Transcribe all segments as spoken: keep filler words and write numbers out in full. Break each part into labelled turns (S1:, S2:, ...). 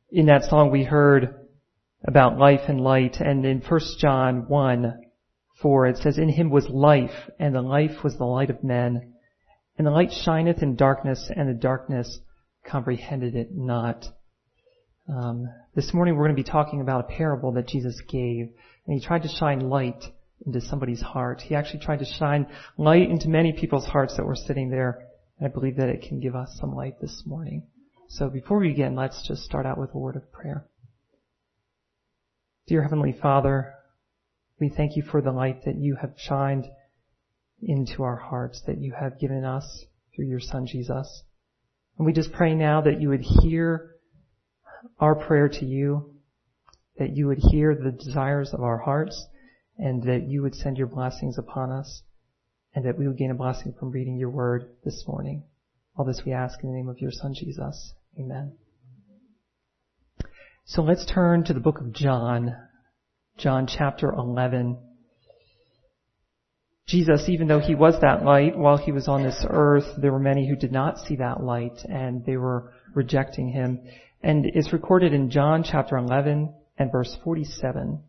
S1: In that song we heard about life and light, and in First John one four it says, "In him was life, and the life was the light of men. And the light shineth in darkness, and the darkness comprehended it not." Um, this morning we're going to be talking about a parable that Jesus gave, and he tried to shine light into somebody's heart. He actually tried to shine light into many people's hearts that were sitting there, and I believe that it can give us some light this morning. So before we begin, let's just start out with a word of prayer. Dear Heavenly Father, we thank you for the light that you have shined into our hearts, that you have given us through your Son Jesus. And we just pray now that you would hear our prayer to you, that you would hear the desires of our hearts, and that you would send your blessings upon us, and that we would gain a blessing from reading your word this morning. All this we ask in the name of your Son Jesus. Amen. So let's turn to the book of John, John chapter eleven. Jesus, even though he was that light while he was on this earth, there were many who did not see that light, and they were rejecting him. And it's recorded in John chapter eleven and verse forty-seven.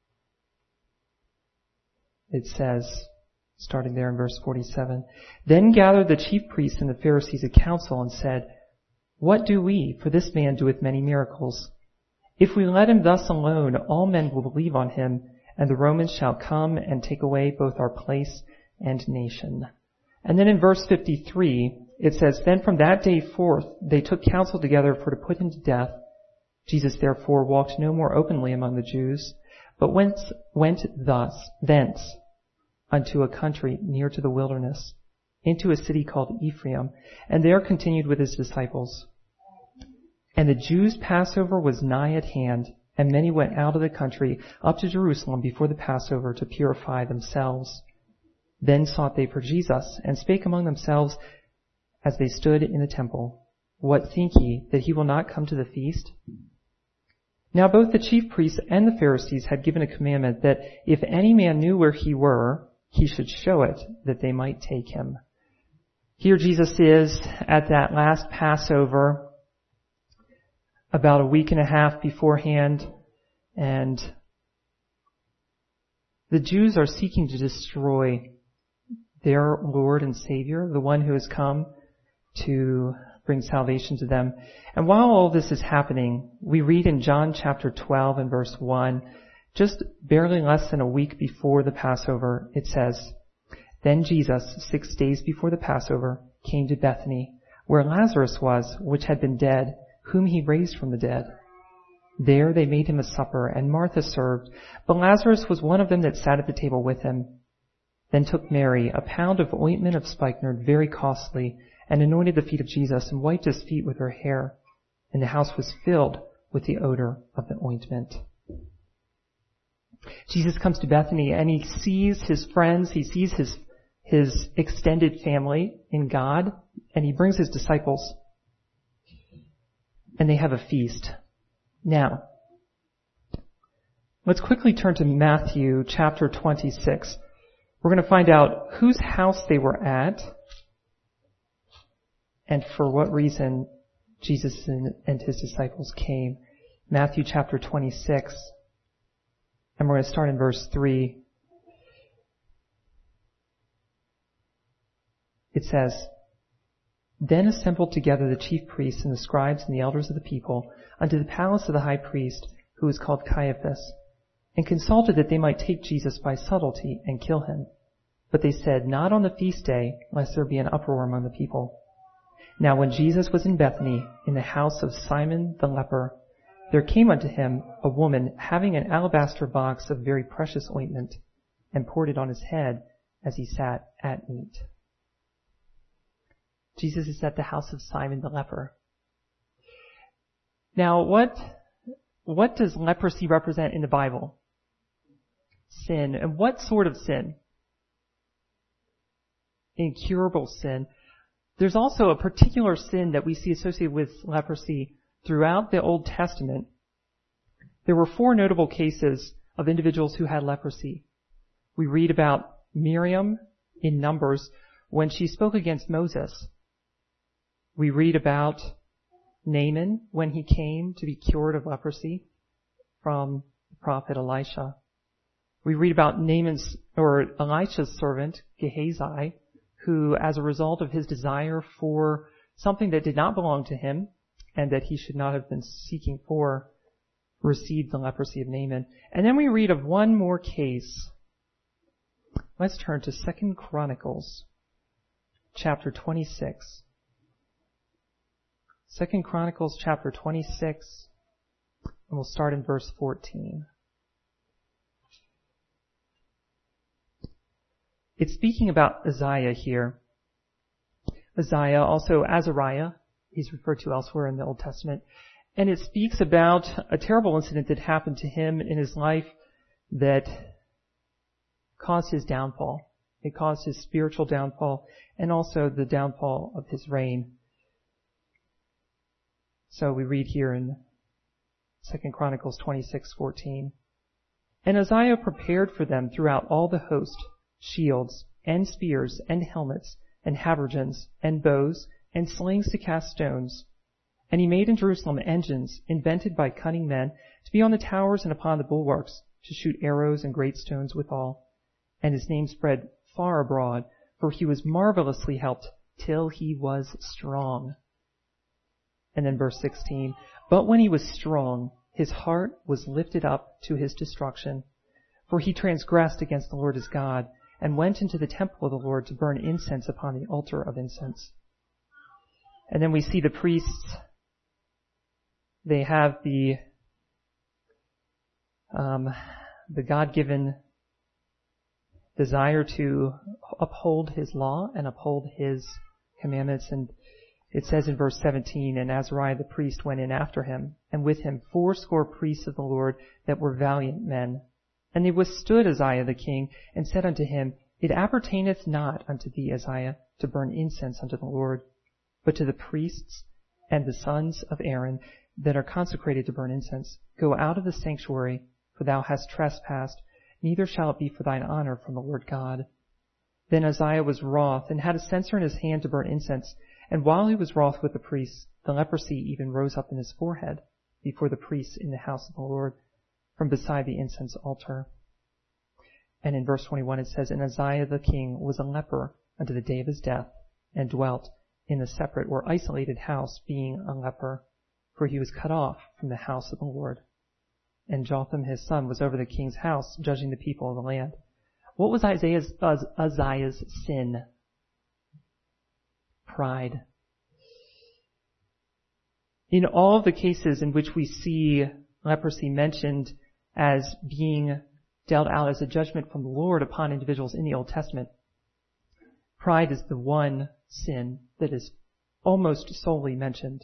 S1: It says, starting there in verse forty-seven, "Then gathered the chief priests and the Pharisees a council and said, 'What do we? For this man doeth many miracles. If we let him thus alone, all men will believe on him, and the Romans shall come and take away both our place and nation.'" And then in verse fifty-three, it says, "Then from that day forth they took counsel together for to put him to death. Jesus therefore walked no more openly among the Jews, but went, went thus, thence, unto a country near to the wilderness, into a city called Ephraim, and there continued with his disciples. And the Jews' Passover was nigh at hand, and many went out of the country up to Jerusalem before the Passover to purify themselves. Then sought they for Jesus, and spake among themselves as they stood in the temple, 'What think ye, that he will not come to the feast?' Now both the chief priests and the Pharisees had given a commandment that if any man knew where he were, he should show it, that they might take him." Here Jesus is at that last Passover, about a week and a half beforehand, and the Jews are seeking to destroy their Lord and Savior, the one who has come to bring salvation to them. And while all this is happening, we read in John chapter twelve and verse one, just barely less than a week before the Passover, it says, "Then Jesus, six days before the Passover, came to Bethany, where Lazarus was, which had been dead, whom he raised from the dead. There they made him a supper, and Martha served, but Lazarus was one of them that sat at the table with him. Then took Mary a pound of ointment of spikenard, very costly, and anointed the feet of Jesus, and wiped his feet with her hair. And the house was filled with the odor of the ointment." Jesus comes to Bethany, and he sees his friends, he sees his, his extended family in God, and he brings his disciples. And they have a feast. Now, let's quickly turn to Matthew chapter twenty-six. We're going to find out whose house they were at and for what reason Jesus and his disciples came. Matthew chapter twenty-six, and we're going to start in verse three. It says, "Then assembled together the chief priests and the scribes and the elders of the people unto the palace of the high priest, who was called Caiaphas, and consulted that they might take Jesus by subtlety and kill him. But they said, Not on the feast day, lest there be an uproar among the people. Now when Jesus was in Bethany, in the house of Simon the leper, there came unto him a woman having an alabaster box of very precious ointment, and poured it on his head as he sat at meat." Jesus is at the house of Simon the leper. Now, what, what does leprosy represent in the Bible? Sin. And what sort of sin? Incurable sin. There's also a particular sin that we see associated with leprosy throughout the Old Testament. There were four notable cases of individuals who had leprosy. We read about Miriam in Numbers when she spoke against Moses. We read about Naaman when he came to be cured of leprosy from the prophet Elisha. We read about Naaman's, or Elisha's servant, Gehazi, who, as a result of his desire for something that did not belong to him and that he should not have been seeking for, received the leprosy of Naaman. And then we read of one more case. Let's turn to Second Chronicles, chapter twenty-six. Second Chronicles, chapter twenty-six, and we'll start in verse fourteen. It's speaking about Uzziah here. Uzziah, also Azariah, he's referred to elsewhere in the Old Testament. And it speaks about a terrible incident that happened to him in his life that caused his downfall. It caused his spiritual downfall and also the downfall of his reign. So we read here in Second Chronicles twenty-six fourteen. And Uzziah prepared for them throughout all the host shields and spears and helmets and habergeons and bows and slings to cast stones. And he made in Jerusalem engines invented by cunning men to be on the towers and upon the bulwarks, to shoot arrows and great stones withal. And his name spread far abroad, for he was marvelously helped till he was strong. And then verse sixteen, but when he was strong, his heart was lifted up to his destruction, for he transgressed against the Lord his God, and went into the temple of the Lord to burn incense upon the altar of incense. And then we see the priests. They have the um, the God-given desire to uphold his law and uphold his commandments. And it says in verse seventeen, and Azariah the priest went in after him, and with him fourscore priests of the Lord that were valiant men. And they withstood Uzziah the king, and said unto him, It appertaineth not unto thee, Uzziah, to burn incense unto the Lord, but to the priests and the sons of Aaron that are consecrated to burn incense. Go out of the sanctuary, for thou hast trespassed, neither shall it be for thine honor from the Lord God. Then Uzziah was wroth, and had a censer in his hand to burn incense, and while he was wroth with the priests, the leprosy even rose up in his forehead before the priests in the house of the Lord, from beside the incense altar. And in verse twenty-one it says, And Uzziah the king was a leper unto the day of his death, and dwelt in the separate or isolated house, being a leper, for he was cut off from the house of the Lord. And Jotham his son was over the king's house, judging the people of the land. What was Isaiah's, uh, Uzziah's sin? Pride. In all of the cases in which we see leprosy mentioned as being dealt out as a judgment from the Lord upon individuals in the Old Testament, pride is the one sin that is almost solely mentioned.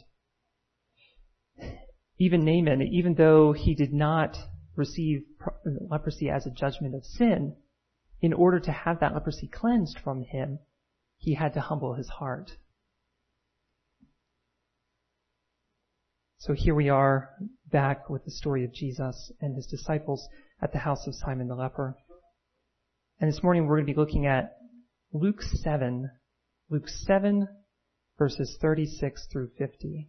S1: Even Naaman, even though he did not receive leprosy as a judgment of sin, in order to have that leprosy cleansed from him, he had to humble his heart. So here we are back with the story of Jesus and his disciples at the house of Simon the leper. And this morning we're going to be looking at Luke seven, Luke seven verses thirty-six through fifty.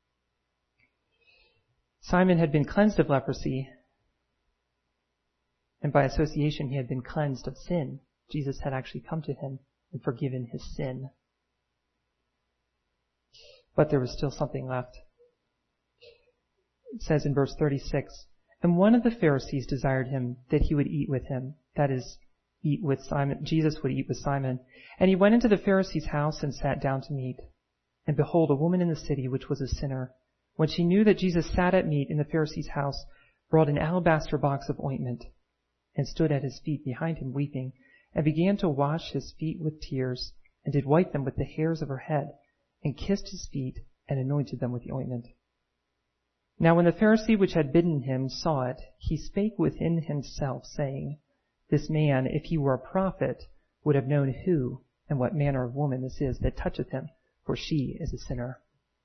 S1: Simon had been cleansed of leprosy, and by association he had been cleansed of sin. Jesus had actually come to him and forgiven his sin. But there was still something left. It says in verse thirty-six, And one of the Pharisees desired him that he would eat with him, that is, eat with Simon. Jesus would eat with Simon. And he went into the Pharisee's house and sat down to meat. And behold, a woman in the city, which was a sinner, when she knew that Jesus sat at meat in the Pharisee's house, brought an alabaster box of ointment, and stood at his feet behind him weeping, and began to wash his feet with tears, and did wipe them with the hairs of her head, and kissed his feet, and anointed them with the ointment. Now when the Pharisee which had bidden him saw it, he spake within himself, saying, This man, if he were a prophet, would have known who and what manner of woman this is that toucheth him, for she is a sinner.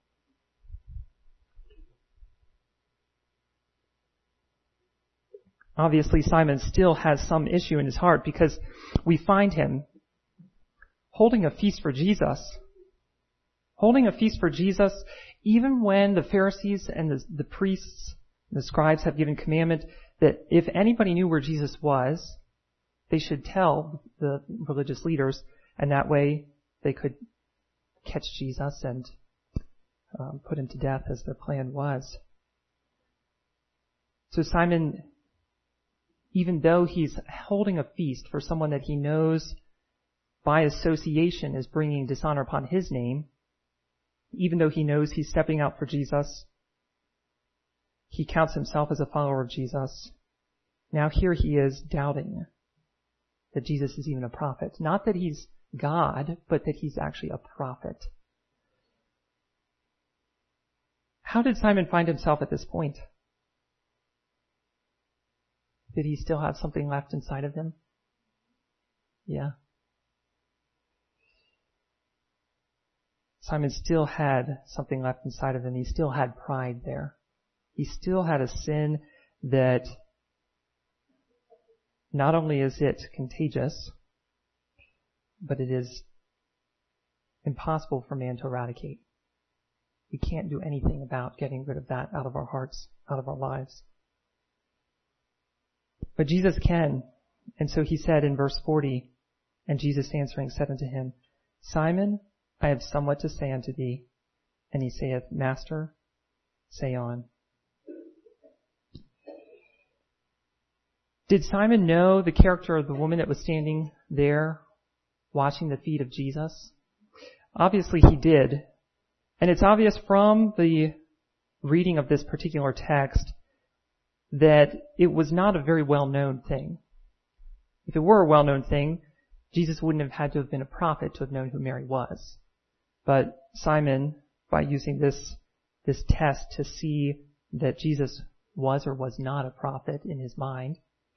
S1: Obviously, Simon still has some issue in his heart, because we find him holding a feast for Jesus, Holding a feast for Jesus, even when the Pharisees and the, the priests and the scribes have given commandment that if anybody knew where Jesus was, they should tell the religious leaders, and that way they could catch Jesus and um, put him to death as their plan was. So Simon, even though he's holding a feast for someone that he knows by association is bringing dishonor upon his name, even though he knows he's stepping out for Jesus, he counts himself as a follower of Jesus. Now here he is doubting that Jesus is even a prophet. Not that he's God, but that he's actually a prophet. How did Simon find himself at this point? Did he still have something left inside of him? Yeah. Simon still had something left inside of him. He still had pride there. He still had a sin that not only is it contagious, but it is impossible for man to eradicate. We can't do anything about getting rid of that out of our hearts, out of our lives. But Jesus can. And so he said in verse forty, and Jesus answering said unto him, Simon, I have somewhat to say unto thee. And he saith, Master, say on. Did Simon know the character of the woman that was standing there watching the feet of Jesus? Obviously he did. And it's obvious from the reading of this particular text that it was not a very well-known thing. If it were a well-known thing, Jesus wouldn't have had to have been a prophet to have known who Mary was. But Simon, by using this, this test to see that Jesus was or was not a prophet in his mind,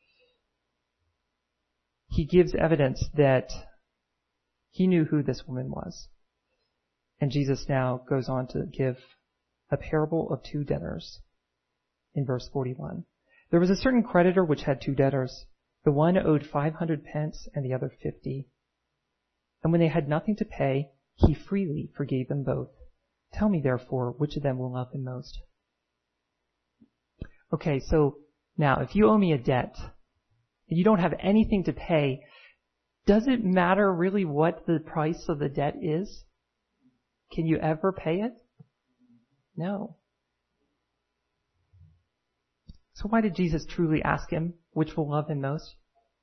S1: he gives evidence that he knew who this woman was. And Jesus now goes on to give a parable of two debtors in verse forty-one. There was a certain creditor which had two debtors. The one owed five hundred pence and the other fifty. And when they had nothing to pay, he freely forgave them both. Tell me therefore, which of them will love him most? Okay, so now if you owe me a debt and you don't have anything to pay, does it matter really what the price of the debt is? Can you ever pay it? No. So why did Jesus truly ask him which will love him most?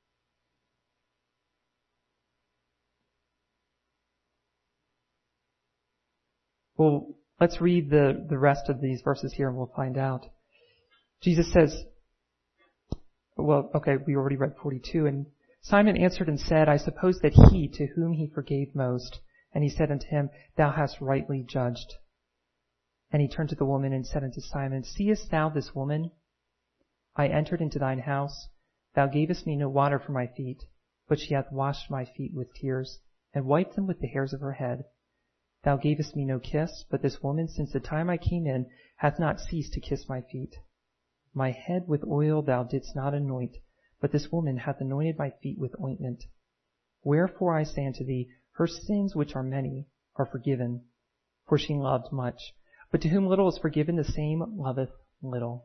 S1: Well, let's read the, the rest of these verses here and we'll find out. Jesus says, well, okay, we already read forty-two. And Simon answered and said, I suppose that he to whom he forgave most. And he said unto him, Thou hast rightly judged. And he turned to the woman and said unto Simon, Seest thou this woman? I entered into thine house. Thou gavest me no water for my feet, but she hath washed my feet with tears, and wiped them with the hairs of her head. Thou gavest me no kiss, but this woman, since the time I came in, hath not ceased to kiss my feet. My head with oil thou didst not anoint, but this woman hath anointed my feet with ointment. Wherefore I say unto thee, her sins, which are many, are forgiven, for she loved much. But to whom little is forgiven, the same loveth little.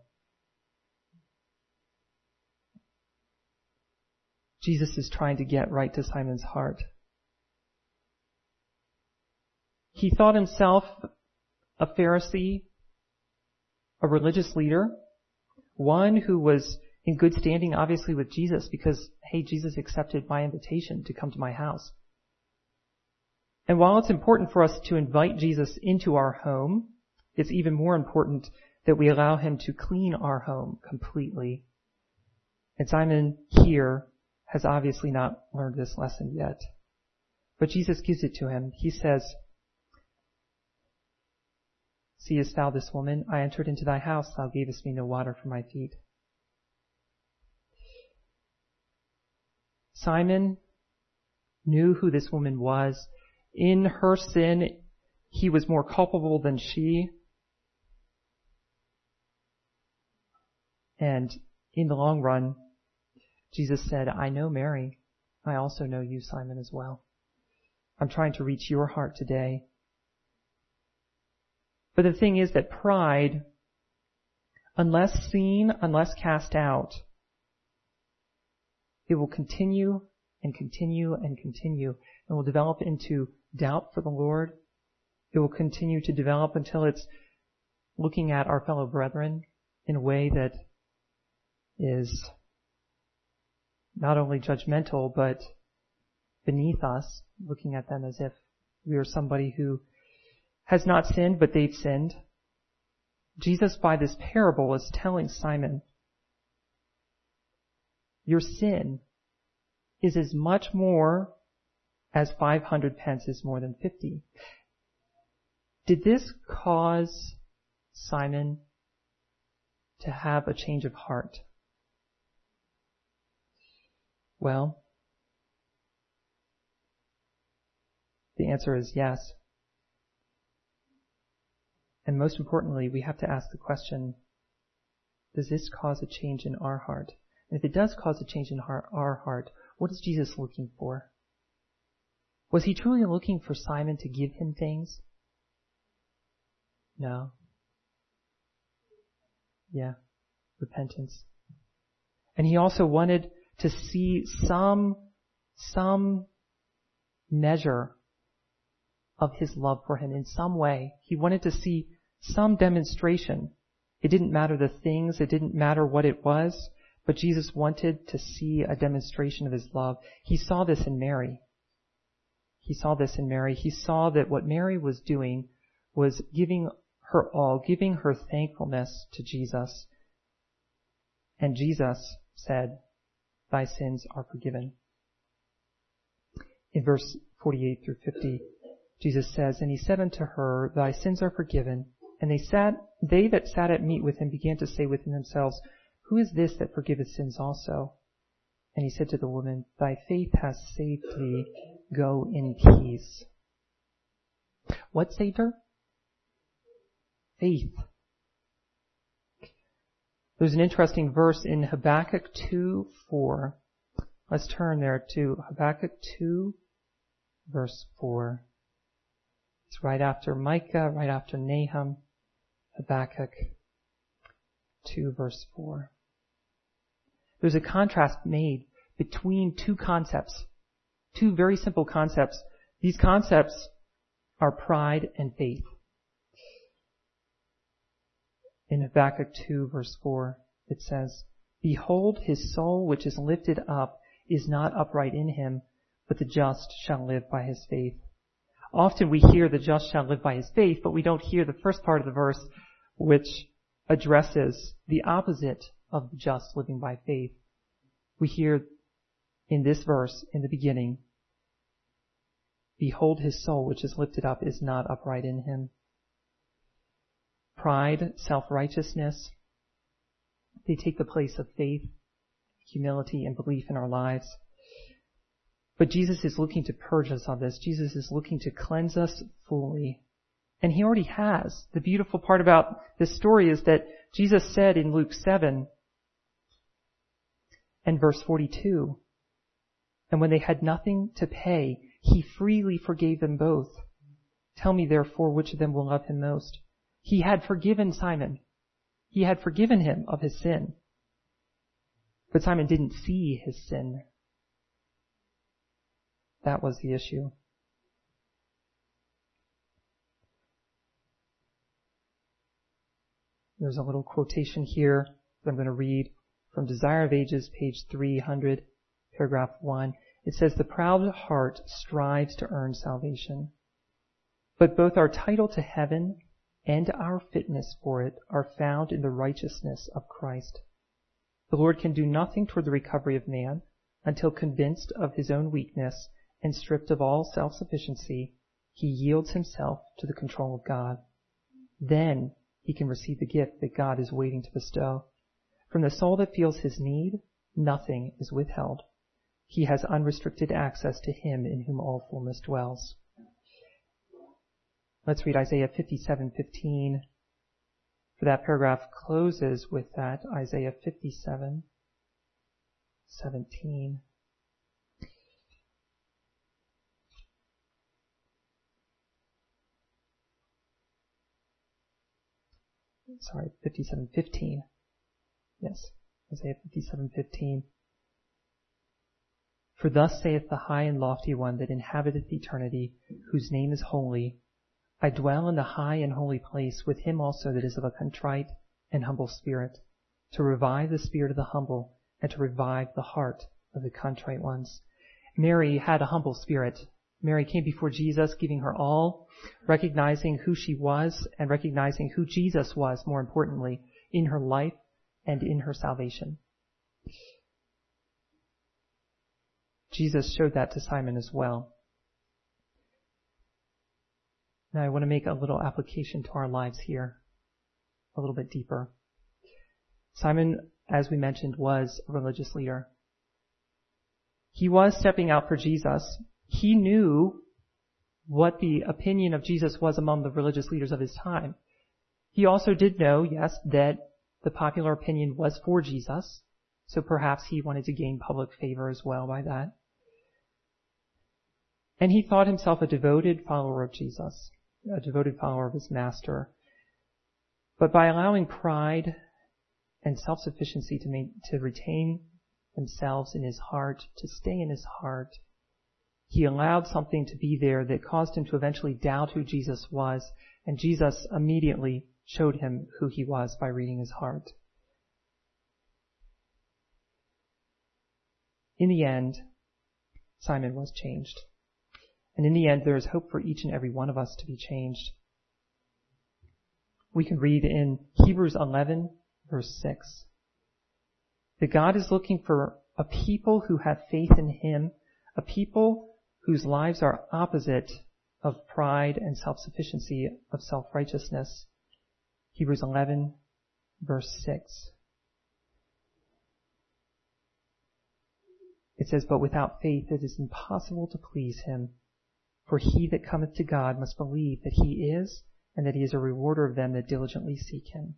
S1: Jesus is trying to get right to Simon's heart. He thought himself a Pharisee, a religious leader, one who was in good standing, obviously, with Jesus because, hey, Jesus accepted my invitation to come to my house. And while it's important for us to invite Jesus into our home, it's even more important that we allow him to clean our home completely. And Simon here has obviously not learned this lesson yet. But Jesus gives it to him. He says, Seest thou this woman? I entered into thy house. Thou gavest me no water for my feet. Simon knew who this woman was. In her sin, he was more culpable than she. And in the long run, Jesus said, I know Mary. I also know you, Simon, as well. I'm trying to reach your heart today. But the thing is that pride, unless seen, unless cast out, it will continue and continue and continue and will develop into doubt for the Lord. It will continue to develop until it's looking at our fellow brethren in a way that is not only judgmental, but beneath us, looking at them as if we are somebody who has not sinned, but they've sinned. Jesus, by this parable, is telling Simon, your sin is as much more as five hundred pence is more than fifty. Did this cause Simon to have a change of heart? Well, the answer is yes. And most importantly, we have to ask the question, does this cause a change in our heart? And if it does cause a change in our, our heart, what is Jesus looking for? Was he truly looking for Simon to give him things? No. Yeah, repentance. And he also wanted to see some, some measure of his love for him in some way. He wanted to see some demonstration. It didn't matter the things, it didn't matter what it was, but Jesus wanted to see a demonstration of his love. He saw this in Mary. He saw this in Mary. He saw that what Mary was doing was giving her all, giving her thankfulness to Jesus. And Jesus said, thy sins are forgiven. In verse forty-eight through fifty, Jesus says, and he said unto her, thy sins are forgiven. And they sat, they that sat at meat with him began to say within themselves, who is this that forgiveth sins also? And he said to the woman, thy faith hath saved thee, go in peace. What saved her? Faith. There's an interesting verse in Habakkuk two four. Let's turn there to Habakkuk two, verse four. It's right after Micah, right after Nahum. Habakkuk two, verse four. There's a contrast made between two concepts, two very simple concepts. These concepts are pride and faith. In Habakkuk two, verse four, it says, behold, his soul which is lifted up is not upright in him, but the just shall live by his faith. Often we hear the just shall live by his faith, but we don't hear the first part of the verse, which addresses the opposite of the just living by faith. We hear in this verse, in the beginning, behold, his soul which is lifted up is not upright in him. Pride, self-righteousness, they take the place of faith, humility, and belief in our lives. But Jesus is looking to purge us of this. Jesus is looking to cleanse us fully. And he already has. The beautiful part about this story is that Jesus said in Luke seven and verse forty-two, and when they had nothing to pay, he freely forgave them both. Tell me therefore which of them will love him most. He had forgiven Simon. He had forgiven him of his sin. But Simon didn't see his sin. That was the issue. There's a little quotation here that I'm going to read from Desire of Ages, page three hundred, paragraph one. It says, the proud heart strives to earn salvation, but both our title to heaven and our fitness for it are found in the righteousness of Christ. The Lord can do nothing toward the recovery of man until, convinced of his own weakness and stripped of all self-sufficiency, he yields himself to the control of God. Then he can receive the gift that God is waiting to bestow. From the soul that feels his need, nothing is withheld. He has unrestricted access to him in whom all fullness dwells. Let's read Isaiah fifty-seven fifteen. For that paragraph closes with that, Isaiah fifty-seven seventeen. sorry, fifty-seven fifteen. Yes, Isaiah fifty-seven fifteen. For thus saith the high and lofty one that inhabiteth eternity, whose name is holy. I dwell in the high and holy place with him also that is of a contrite and humble spirit, to revive the spirit of the humble and to revive the heart of the contrite ones. Mary had a humble spirit. Mary came before Jesus, giving her all, recognizing who she was and recognizing who Jesus was, more importantly, in her life and in her salvation. Jesus showed that to Simon as well. Now I want to make a little application to our lives here, a little bit deeper. Simon, as we mentioned, was a religious leader. He was stepping out for Jesus. He knew what the opinion of Jesus was among the religious leaders of his time. He also did know, yes, that the popular opinion was for Jesus, so perhaps he wanted to gain public favor as well by that. And he thought himself a devoted follower of Jesus, a devoted follower of his master. But by allowing pride and self-sufficiency to, make, to retain themselves in his heart, to stay in his heart, he allowed something to be there that caused him to eventually doubt who Jesus was, and Jesus immediately showed him who he was by reading his heart. In the end, Simon was changed. And in the end, there is hope for each and every one of us to be changed. We can read in Hebrews eleven, verse six, that God is looking for a people who have faith in him, a people whose lives are opposite of pride and self-sufficiency, of self-righteousness. Hebrews eleven, verse six. It says, "But without faith it is impossible to please him. For he that cometh to God must believe that he is, and that he is a rewarder of them that diligently seek him."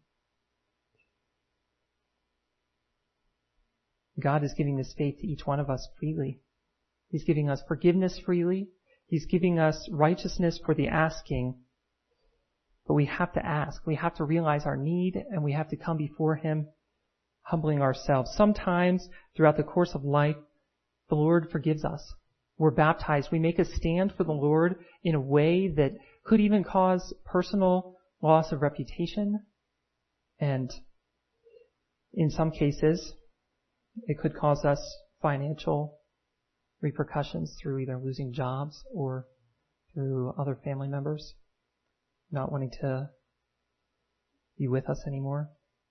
S1: God is giving this faith to each one of us freely. He's giving us forgiveness freely. He's giving us righteousness for the asking. But we have to ask. We have to realize our need, and we have to come before him, humbling ourselves. Sometimes, throughout the course of life, the Lord forgives us. We're baptized. We make a stand for the Lord in a way that could even cause personal loss of reputation. And in some cases, it could cause us financial repercussions through either losing jobs or through other family members not wanting to be with us anymore.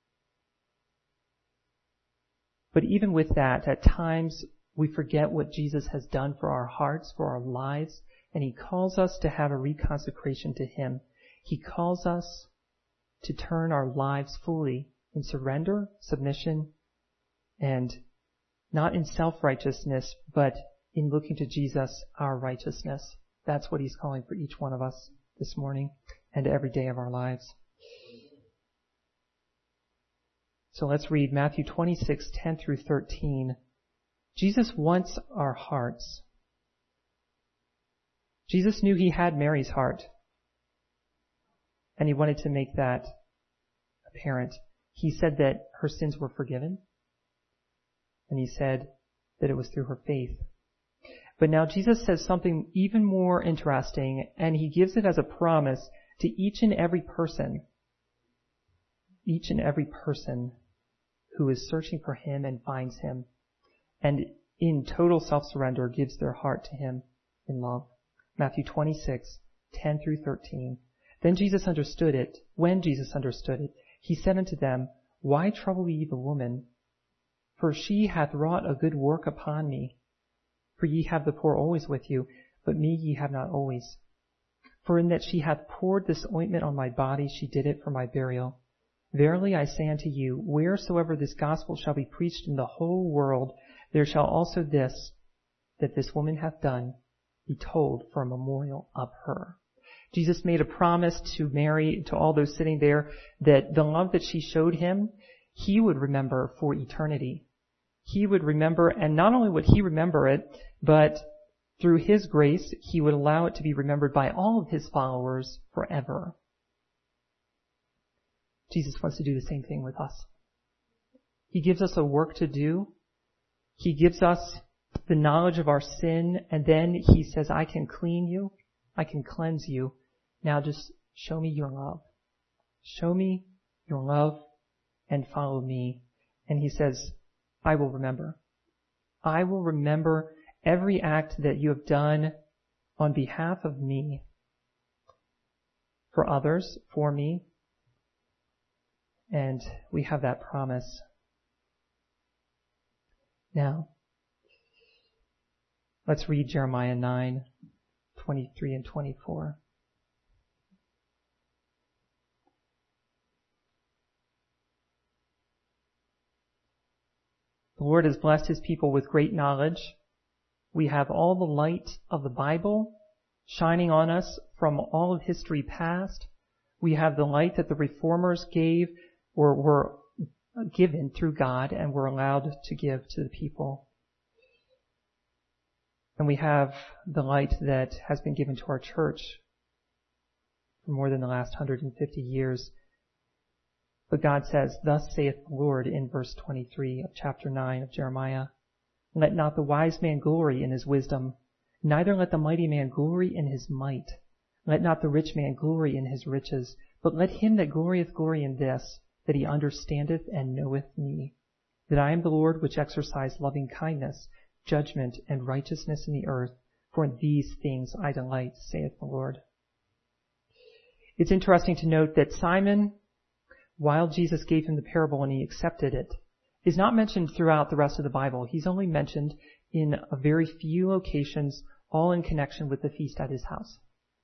S1: But even with that, at times we forget what Jesus has done for our hearts, for our lives, and he calls us to have a reconsecration to him. He calls us to turn our lives fully in surrender, submission, and not in self-righteousness, but in looking to Jesus, our righteousness. That's what he's calling for each one of us this morning and every day of our lives. So let's read Matthew twenty-six, ten through thirteen. Jesus wants our hearts. Jesus knew he had Mary's heart, and he wanted to make that apparent. He said that her sins were forgiven, and he said that it was through her faith. But now Jesus says something even more interesting, and he gives it as a promise to each and every person, each and every person who is searching for him and finds him, and in total self-surrender gives their heart to him in love. Matthew twenty-six, ten through thirteen. Then Jesus understood it. When Jesus understood it, he said unto them, Why trouble ye the woman? For she hath wrought a good work upon me. For ye have the poor always with you, but me ye have not always. For in that she hath poured this ointment on my body, she did it for my burial. Verily I say unto you, wheresoever this gospel shall be preached in the whole world, there shall also this, that this woman hath done, be told for a memorial of her. Jesus made a promise to Mary, to all those sitting there, that the love that she showed him, he would remember for eternity. He would remember, and not only would he remember it, but through his grace, he would allow it to be remembered by all of his followers forever. Jesus wants to do the same thing with us. He gives us a work to do. He gives us the knowledge of our sin, and then he says, I can clean you. I can cleanse you. Now just show me your love. Show me your love and follow me. And he says, I will remember. I will remember every act that you have done on behalf of me, for others, for me. And we have that promise. Now, let's read Jeremiah nine, twenty-three and twenty-four. The Lord has blessed his people with great knowledge. We have all the light of the Bible shining on us from all of history past. We have the light that the reformers gave or were given through God and were allowed to give to the people. And we have the light that has been given to our church for more than the last one hundred fifty years. But God says, thus saith the Lord in verse twenty-three of chapter nine of Jeremiah, let not the wise man glory in his wisdom, neither let the mighty man glory in his might. Let not the rich man glory in his riches, but let him that glorieth glory in this, that he understandeth and knoweth me, that I am the Lord which exercise loving kindness, judgment, and righteousness in the earth, for in these things I delight, saith the Lord. It's interesting to note that Simon, while Jesus gave him the parable and he accepted it, is not mentioned throughout the rest of the Bible. He's only mentioned in a very few locations, all in connection with the feast at his house.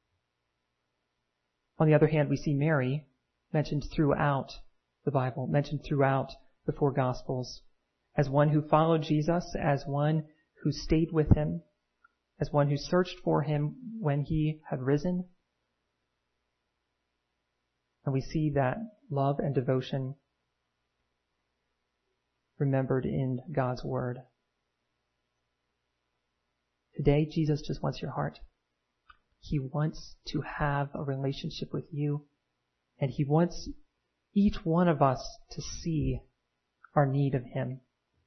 S1: On the other hand, we see Mary mentioned throughout the Bible, mentioned throughout the four Gospels, as one who followed Jesus, as one who stayed with him, as one who searched for him when he had risen. And we see that love and devotion remembered in God's Word. Today, Jesus just wants your heart. He wants to have a relationship with you, and he wants each one of us to see our need of him.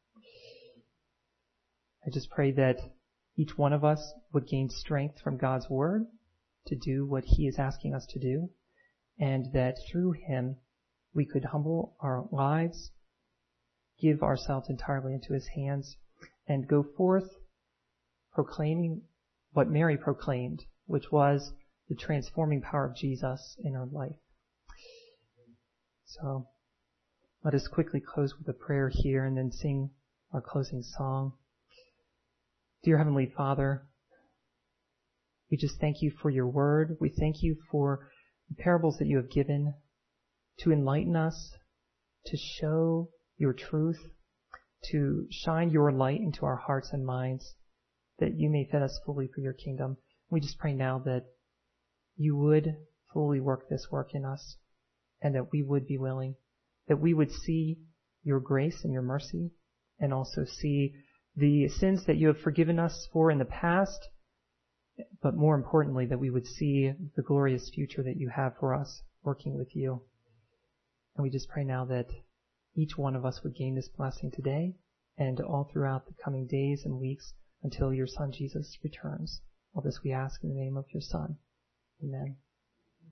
S1: I just pray that each one of us would gain strength from God's Word to do what he is asking us to do, and that through him we could humble our lives, give ourselves entirely into his hands, and go forth proclaiming what Mary proclaimed, which was the transforming power of Jesus in our life. So let us quickly close with a prayer here and then sing our closing song. Dear Heavenly Father, we just thank you for your word. We thank you for the parables that you have given to enlighten us, to show your truth, to shine your light into our hearts and minds, that you may fit us fully for your kingdom. We just pray now that you would fully work this work in us, and that we would be willing, that we would see your grace and your mercy, and also see the sins that you have forgiven us for in the past, but more importantly, that we would see the glorious future that you have for us working with you. And we just pray now that each one of us would gain this blessing today and all throughout the coming days and weeks until your Son Jesus returns. All this we ask in the name of your Son. Amen.